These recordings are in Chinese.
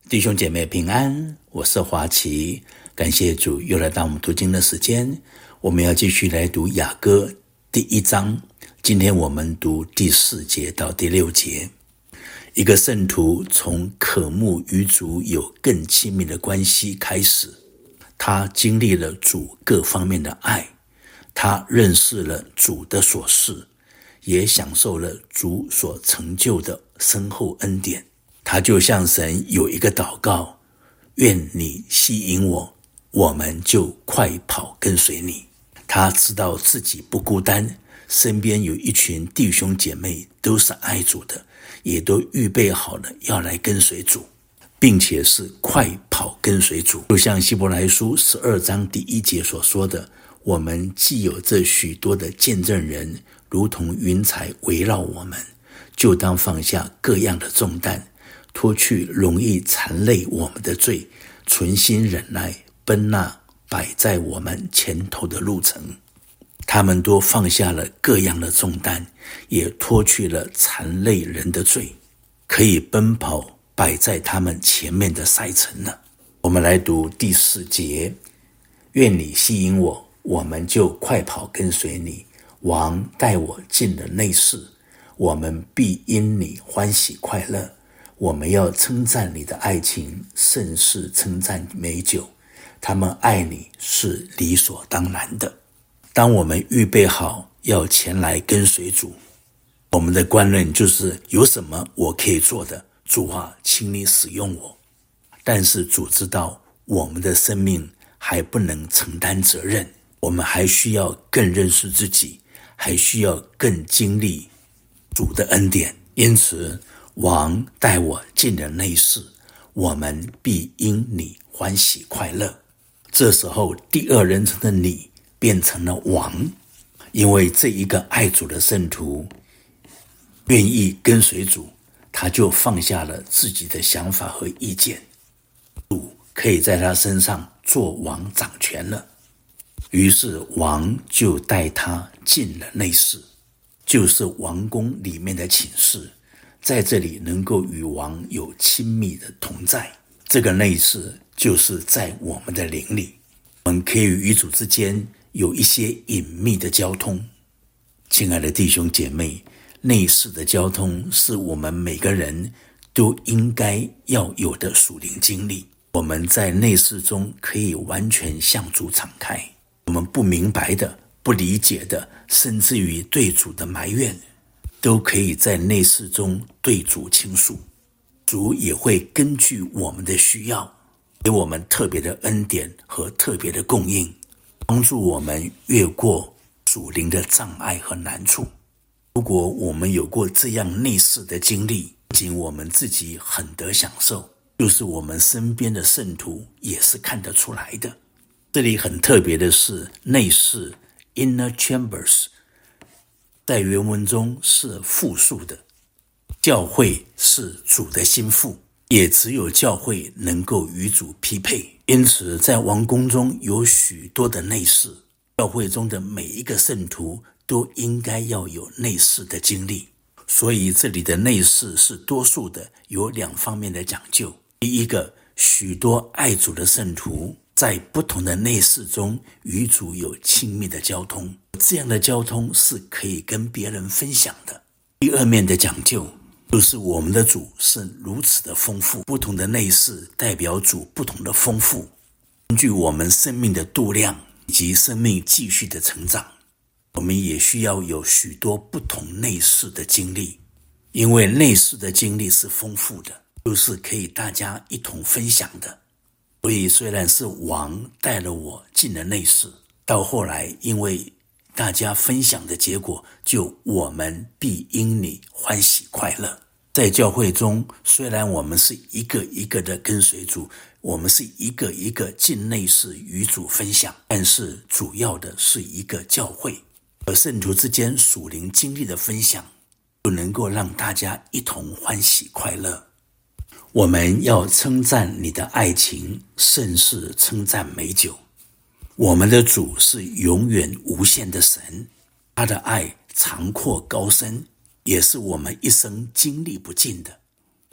弟兄姐妹平安，我是华奇，感谢主又来到我们读经的时间。我们要继续来读雅歌第1章，今天我们读第4节到第6节。一个圣徒从渴慕与主有更亲密的关系开始，他经历了主各方面的爱，他认识了主的所示，也享受了主所成就的深厚恩典。他就向神有一个祷告，愿你吸引我，我们就快跑跟随你。他知道自己不孤单，身边有一群弟兄姐妹都是爱主的，也都预备好了要来跟随主，并且是快跑跟随主。就像希伯来书12章第1节所说的，我们既有这许多的见证人，如同云彩围绕我们，就当放下各样的重担，脱去容易缠累我们的罪，存心忍耐，奔那摆在我们前头的路程。他们都放下了各样的重担，也脱去了缠累人的罪，可以奔跑摆在他们前面的赛程了。我们来读第4节，愿你吸引我，我们就快跑跟随你。王带我进了内室，我们必因你欢喜快乐。我们要称赞你的爱情，甚是称赞美酒。他们爱你是理所当然的。当我们预备好要前来跟随主，我们的观念就是有什么我可以做的，主啊，请你使用我。但是主知道我们的生命还不能承担责任，我们还需要更认识自己，还需要更经历主的恩典。因此王带我进了内室，我们必因你欢喜快乐。这时候第二人称的你变成了王，因为这一个爱主的圣徒愿意跟随主，他就放下了自己的想法和意见，主可以在他身上做王掌权了。于是王就带他进了内室，就是王宫里面的寝室，在这里能够与王有亲密的同在。这个内室就是在我们的灵里，我们可以与主之间有一些隐秘的交通。亲爱的弟兄姐妹，内室的交通是我们每个人都应该要有的属灵经历。我们在内室中可以完全向主敞开，我们不明白的、不理解的，甚至于对主的埋怨，都可以在内室中对主倾诉。主也会根据我们的需要，给我们特别的恩典和特别的供应，帮助我们越过属灵的障碍和难处。如果我们有过这样内室的经历，不仅我们自己很得享受，就是我们身边的圣徒也是看得出来的。这里很特别的是内室 inner chambers， 在原文中是复数的。教会是主的心腹，也只有教会能够与主匹配。因此在王宫中有许多的内室，教会中的每一个圣徒都应该要有内室的经历。所以这里的内室是多数的，有2方面的讲究。第一个，许多爱主的圣徒在不同的内室中与主有亲密的交通，这样的交通是可以跟别人分享的。第二面的讲究就是我们的主是如此的丰富，不同的内室代表主不同的丰富。根据我们生命的度量以及生命继续的成长，我们也需要有许多不同内室的经历，因为内室的经历是丰富的，就是可以大家一同分享的。所以虽然是王带了我进了内室，到后来因为大家分享的结果，就我们必因你欢喜快乐。在教会中，虽然我们是一个一个的跟随主，我们是一个一个进内室与主分享，但是主要的是一个教会，而圣徒之间属灵经历的分享，就能够让大家一同欢喜快乐。我们要称赞你的爱情，甚是称赞美酒。我们的主是永远无限的神，他的爱长阔高深，也是我们一生经历不尽的。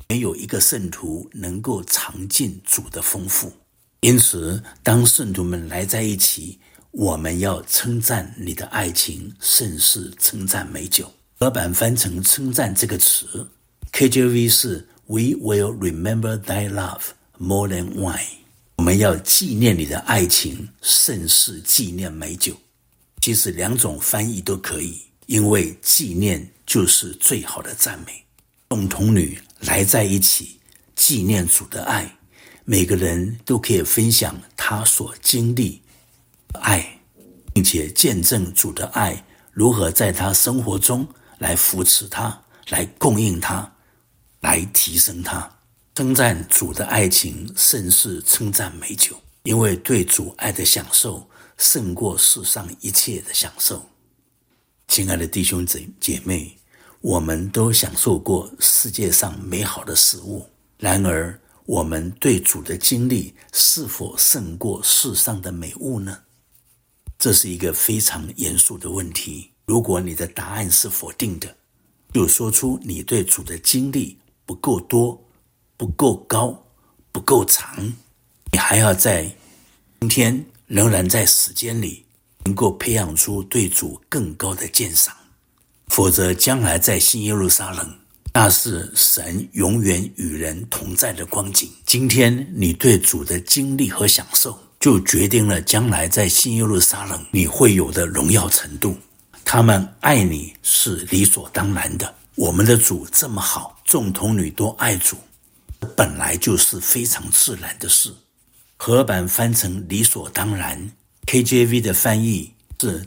没有一个圣徒能够尝尽主的丰富。因此，当圣徒们来在一起，我们要称赞你的爱情，胜似称赞美酒。和版翻成称赞这个词， KJV 是 We will remember thy love more than wine。 我们要纪念你的爱情，胜似纪念美酒。其实两种翻译都可以，因为纪念就是最好的赞美。众童女来在一起，纪念主的爱，每个人都可以分享他所经历的爱，并且见证主的爱如何在他生活中来扶持他，来供应他，来提升他。称赞主的爱情，胜似称赞美酒，因为对主爱的享受胜过世上一切的享受。亲爱的弟兄姐妹，我们都享受过世界上美好的事物，然而我们对主的经历是否胜过世上的美物呢？这是一个非常严肃的问题。如果你的答案是否定的，就说出你对主的经历不够多，不够高，不够长，你还要在今天仍然在时间里能够培养出对主更高的鉴赏，否则将来在新耶路撒冷，那是神永远与人同在的光景。今天你对主的经历和享受，就决定了将来在新耶路撒冷你会有的荣耀程度。他们爱你是理所当然的，我们的主这么好，众童女都爱主，本来就是非常自然的事。和版翻成理所当然， KJV 的翻译是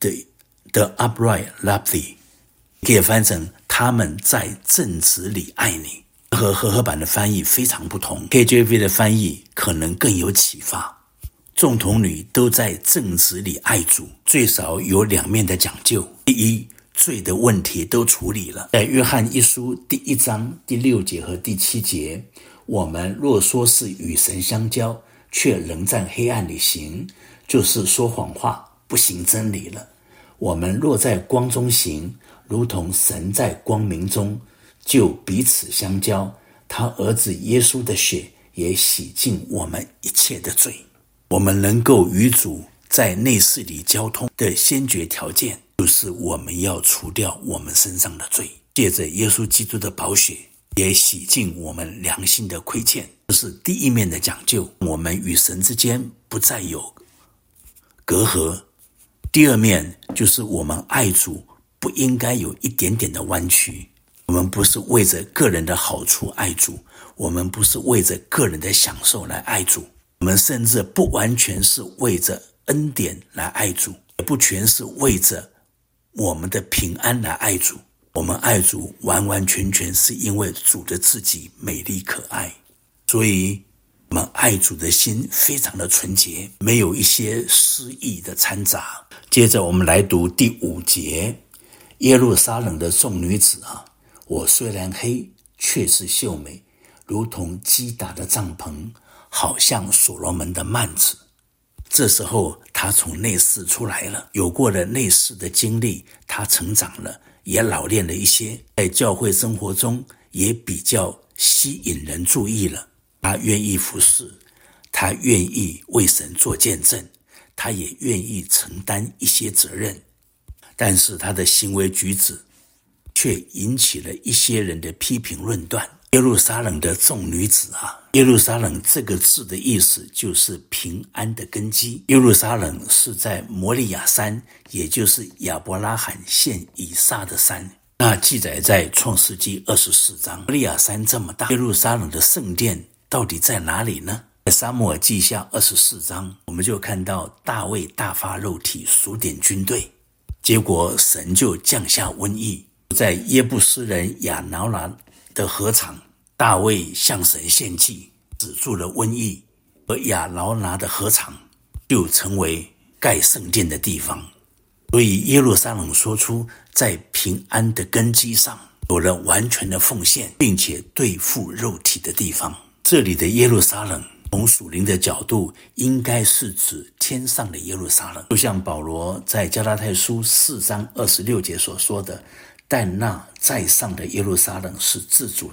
The upright love thee， 可以翻成他们在正直里爱你，和合版的翻译非常不同。 KJV 的翻译可能更有启发。众童女都在正直里爱主，最少有两面的讲究。第一，罪的问题都处理了。在约翰一书第1章第6节和第7节，我们若说是与神相交，却仍在黑暗里行，就是说谎话，不行真理了。我们若在光中行，如同神在光明中，就彼此相交，他儿子耶稣的血也洗净我们一切的罪。我们能够与主在内室里交通的先决条件，就是我们要除掉我们身上的罪，借着耶稣基督的宝血也洗净我们良心的亏欠。这是第一面的讲究，我们与神之间不再有隔阂。第二面就是我们爱主不应该有一点点的弯曲，我们不是为着个人的好处爱主，我们不是为着个人的享受来爱主，我们甚至不完全是为着恩典来爱主，也不全是为着我们的平安来爱主。我们爱主完完全全是因为主的自己美丽可爱，所以我们爱主的心非常的纯洁，没有一些私意的掺杂。接着我们来读第5节，耶路撒冷的众女子啊，我虽然黑，却是秀美，如同基达的帐篷，好像所罗门的幔子。这时候他从内室出来了，有过了内室的经历，他成长了，也老练了一些，在教会生活中也比较吸引人注意了。他愿意服侍，他愿意为神做见证，他也愿意承担一些责任，但是他的行为举止却引起了一些人的批评论断。耶路撒冷的众女子啊，耶路撒冷这个字的意思就是平安的根基。耶路撒冷是在摩利亚山，也就是亚伯拉罕献以撒的山，那记载在创世纪24章。摩利亚山这么大，耶路撒冷的圣殿到底在哪里呢？在撒母耳记下24章，我们就看到大卫大发肉体数点军队，结果神就降下瘟疫。在耶布斯人亚挠拿的禾场，大卫向神献祭，止住了瘟疫，而亚挠拿的禾场就成为盖圣殿的地方。所以耶路撒冷说出在平安的根基上有了完全的奉献，并且对付肉体的地方。这里的耶路撒冷从属灵的角度应该是指天上的耶路撒冷，就像保罗在加拉太书4章26节所说的，但那在上的耶路撒冷是自主的，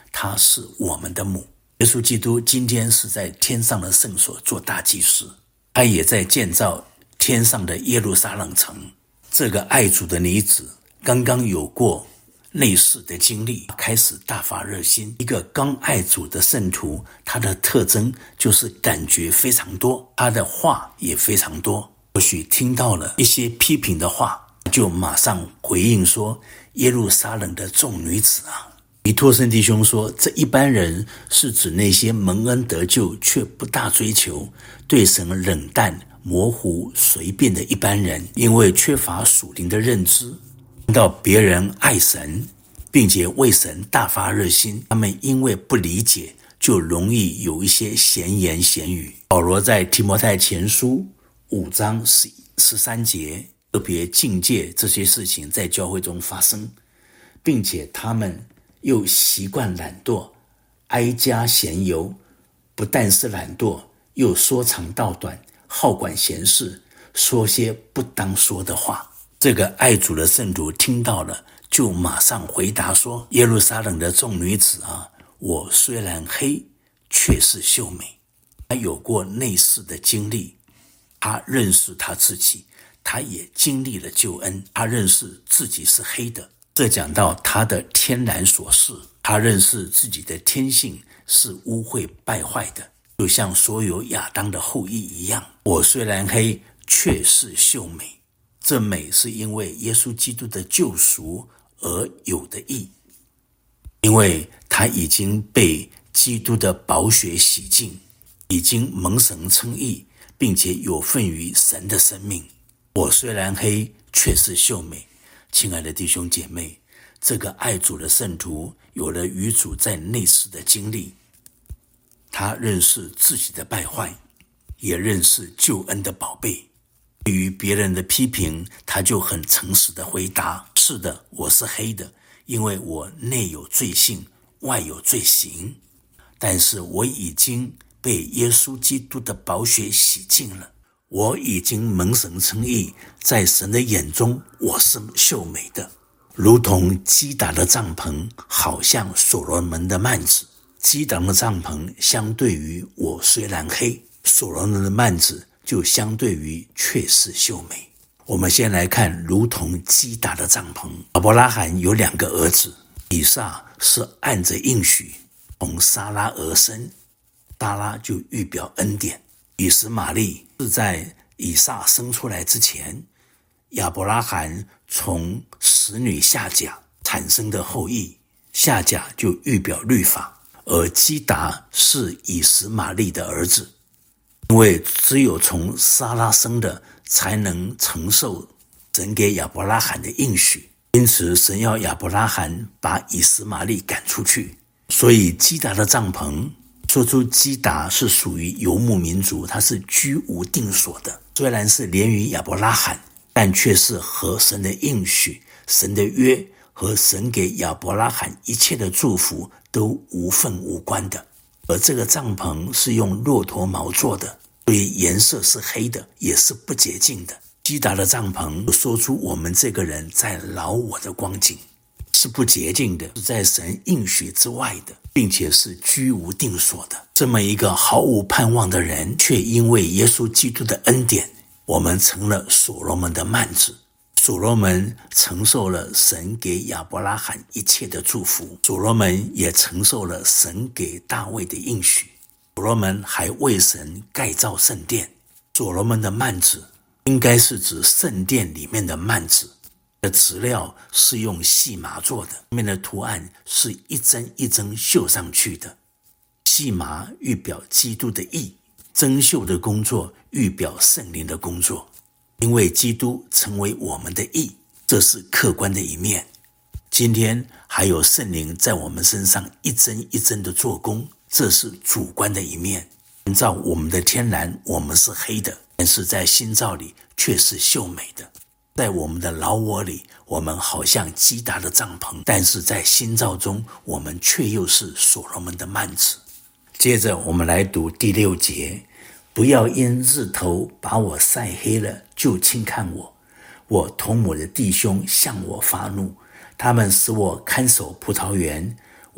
他是我们的母。耶稣基督今天是在天上的圣所做大祭司，他也在建造天上的耶路撒冷城。这个爱主的女子刚刚有过类似的经历，开始大发热心。一个刚爱主的圣徒，他的特征就是感觉非常多，他的话也非常多。或许听到了一些批评的话，就马上回应说，耶路撒冷的众女子啊。以托森弟兄说，这一般人是指那些蒙恩得救却不大追求，对神冷淡、模糊、随便的一般人，因为缺乏属灵的认知，看到别人爱神，并且为神大发热心，他们因为不理解，就容易有一些闲言闲语。保罗在提摩太前书5章13节特别警戒这些事情在教会中发生，并且他们又习惯懒惰，哀家闲游，不但是懒惰，又说长道短，好管闲事，说些不当说的话。这个爱主的圣徒听到了，就马上回答说，耶路撒冷的众女子啊，我虽然黑，却是秀美。他有过类似的经历，他认识他自己，他也经历了救恩，他认识自己是黑的。这讲到他的天然所示，他认识自己的天性是污秽败坏的，就像所有亚当的后裔一样。我虽然黑，却是秀美。这美是因为耶稣基督的救赎而有的义，因为他已经被基督的宝血洗净，已经蒙神称义，并且有份于神的生命。我虽然黑，却是秀美。亲爱的弟兄姐妹，这个爱主的圣徒有了与主在内室的经历，他认识自己的败坏，也认识救恩的宝贝。对于别人的批评，他就很诚实的回答，是的，我是黑的，因为我内有罪性，外有罪行，但是我已经被耶稣基督的宝血洗净了，我已经蒙神称义，在神的眼中我是秀美的，如同基达的帐篷，好像所罗门的幔子。基达的帐篷相对于我虽然黑，所罗门的幔子就相对于却是秀美。我们先来看如同基达的帐篷。亚伯拉罕有2个儿子，以撒是按着应许从撒拉而生，撒拉就预表恩典。以实玛利是在以撒生出来之前，亚伯拉罕从使女夏甲产生的后裔，夏甲就预表律法，而基达是以实玛利的儿子，因为只有从撒拉生的才能承受神给亚伯拉罕的应许，因此神要亚伯拉罕把以实玛利赶出去。所以基达的帐篷说出基达是属于游牧民族，他是居无定所的，虽然是连于亚伯拉罕，但却是和神的应许、神的约和神给亚伯拉罕一切的祝福都无分无关的。而这个帐篷是用骆驼毛做的，所以颜色是黑的，也是不洁净的。基达的帐篷说出我们这个人在老我的光景，是不洁净的，是在神应许之外的，并且是居无定所的。这么一个毫无盼望的人，却因为耶稣基督的恩典，我们成了所罗门的幔子。所罗门承受了神给亚伯拉罕一切的祝福，所罗门也承受了神给大卫的应许，所罗门还为神盖造圣殿。所罗门的幔子应该是指圣殿里面的幔子，的质料是用细麻做的，上面的图案是一针一针绣上去的。细麻预表基督的义，针绣的工作预表圣灵的工作。因为基督成为我们的义，这是客观的一面。今天还有圣灵在我们身上一针一针的做工，这是主观的一面。按照我们的天然，我们是黑的，但是在新造里却是秀美的。在我们的老我里，我们好像基达的帐篷，但是在新造中，我们却又是所罗门的幔子。接着我们来读第6节，不要因日头把我晒黑了就轻看我，我同母的弟兄向我发怒，他们使我看守葡萄园，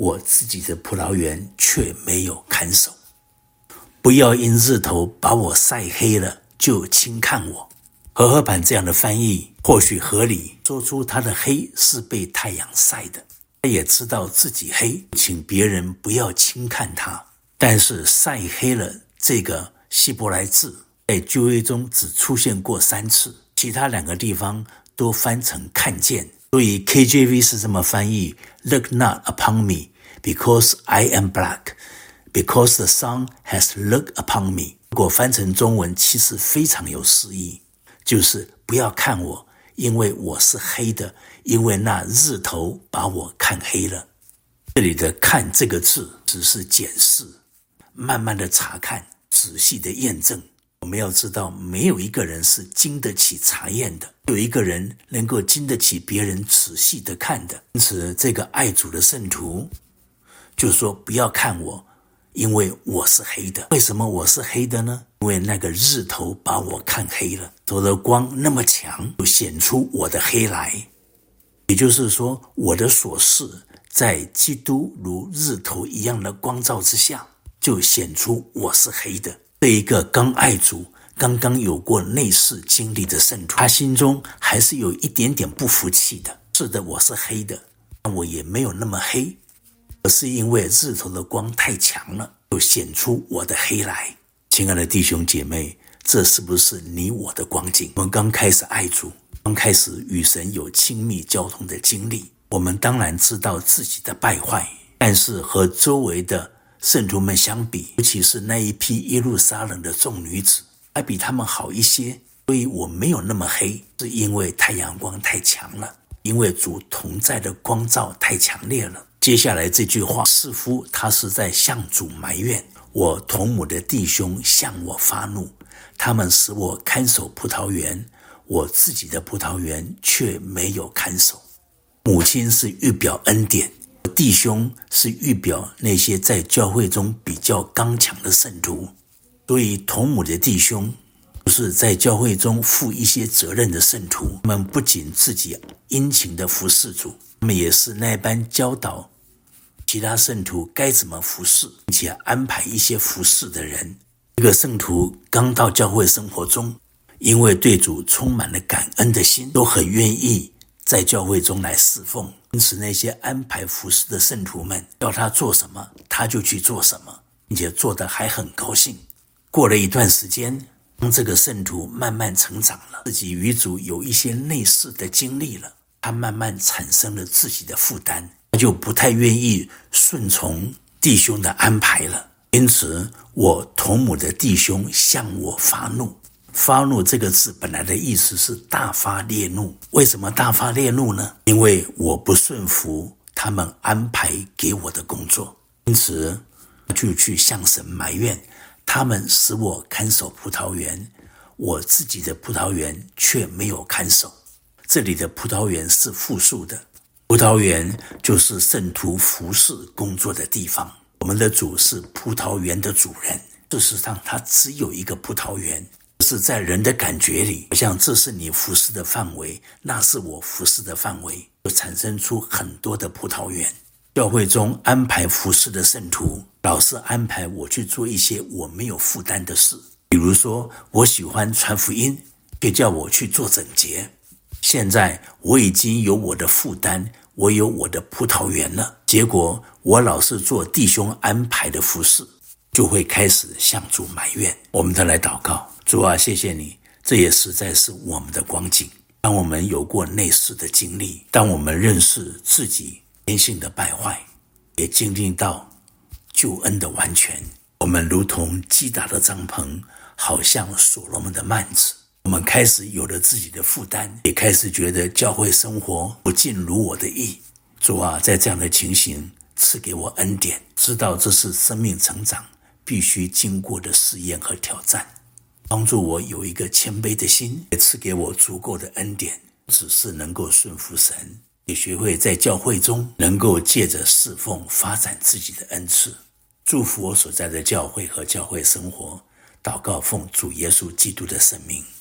我自己的葡萄园却没有看守。不要因日头把我晒黑了就轻看我。和合版这样的翻译或许合理，说出他的黑是被太阳晒的，他也知道自己黑，请别人不要轻看他。但是晒黑了这个希伯来字在旧约中只出现过3次，其他2个地方都翻成看见，所以 KJV 是这么翻译 Look not upon me because I am black, because the sun has looked upon me。 如果翻成中文其实非常有诗意，就是不要看我，因为我是黑的，因为那日头把我看黑了。这里的看这个字只是检视，慢慢的查看，仔细的验证。我们要知道没有一个人是经得起查验的，有一个人能够经得起别人仔细的看的。因此这个爱主的圣徒就说不要看我，因为我是黑的。为什么我是黑的呢？因为那个日头把我看黑了，头的光那么强，就显出我的黑来。也就是说，我的所事在基督如日头一样的光照之下，就显出我是黑的。这一个刚爱主、刚刚有过内视经历的圣徒，他心中还是有一点点不服气的。是的，我是黑的，但我也没有那么黑，而是因为日头的光太强了，就显出我的黑来。亲爱的弟兄姐妹，这是不是你我的光景？我们刚开始爱主，刚开始与神有亲密交通的经历，我们当然知道自己的败坏，但是和周围的圣徒们相比，尤其是那一批耶路撒冷的众女子，还比他们好一些。所以我没有那么黑，是因为太阳光太强了，因为主同在的光照太强烈了。接下来这句话似乎他是在向主埋怨，我同母的弟兄向我发怒，他们使我看守葡萄园，我自己的葡萄园却没有看守。母亲是预表恩典，弟兄是预表那些在教会中比较刚强的圣徒。所以同母的弟兄就是在教会中负一些责任的圣徒，他们不仅自己殷勤的服侍主，他们也是那般教导其他圣徒该怎么服侍，并且安排一些服侍的人。这个圣徒刚到教会生活中，因为对主充满了感恩的心，都很愿意在教会中来侍奉。因此那些安排服侍的圣徒们要他做什么，他就去做什么，并且做得还很高兴。过了一段时间，当这个圣徒慢慢成长了，自己与主有一些类似的经历了，他慢慢产生了自己的负担，他就不太愿意顺从弟兄的安排了。因此我同母的弟兄向我发怒。发怒这个字本来的意思是大发烈怒。为什么大发烈怒呢？因为我不顺服他们安排给我的工作，因此就去向神埋怨，他们使我看守葡萄园，我自己的葡萄园却没有看守。这里的葡萄园是复数的，葡萄园就是圣徒服侍工作的地方。我们的主是葡萄园的主人，事实上他只有一个葡萄园，是在人的感觉里，好像这是你服侍的范围，那是我服侍的范围，就产生出很多的葡萄园。教会中安排服侍的圣徒，老是安排我去做一些我没有负担的事。比如说，我喜欢传福音，就叫我去做整洁。现在我已经有我的负担，我有我的葡萄园了，结果我老是做弟兄安排的服事，就会开始向主埋怨。我们再来祷告，主啊，谢谢你，这也实在是我们的光景。当我们有过类似的经历，当我们认识自己天性的败坏，也经历到救恩的完全，我们如同基达的帐篷，好像所罗门的幔子。我们开始有了自己的负担，也开始觉得教会生活不尽如我的意。主啊，在这样的情形赐给我恩典，知道这是生命成长必须经过的试验和挑战，帮助我有一个谦卑的心，也赐给我足够的恩典，只是能够顺服神，也学会在教会中能够借着侍奉发展自己的恩赐。祝福我所在的教会和教会生活，祷告奉主耶稣基督的圣名。